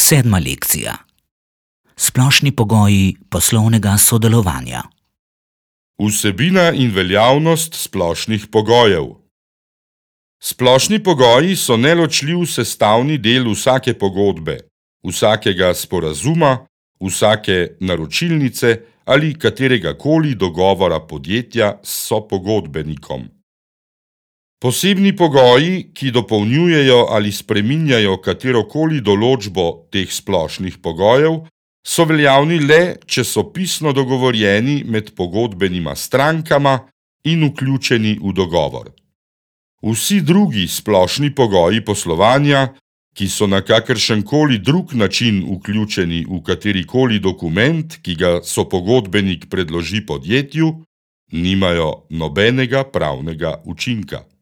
7. lekcija. Splošni pogoji poslovnega sodelovanja. Vsebina in veljavnost splošnih pogojev. Splošni pogoji so neločljiv sestavni del vsake pogodbe, vsakega sporazuma, vsake naročilnice ali kateregakoli dogovora podjetja s sopogodbenikom. Posebni pogoji, ki dopolnjujejo ali spreminjajo katerokoli določbo teh splošnih pogojev, so veljavni le, če so pisno dogovorjeni med pogodbenima strankama in vključeni v dogovor. Vsi drugi splošni pogoji poslovanja, ki so na kakršenkoli drug način vključeni v katerikoli dokument, ki ga sopogodbenik predloži podjetju, nimajo nobenega pravnega učinka.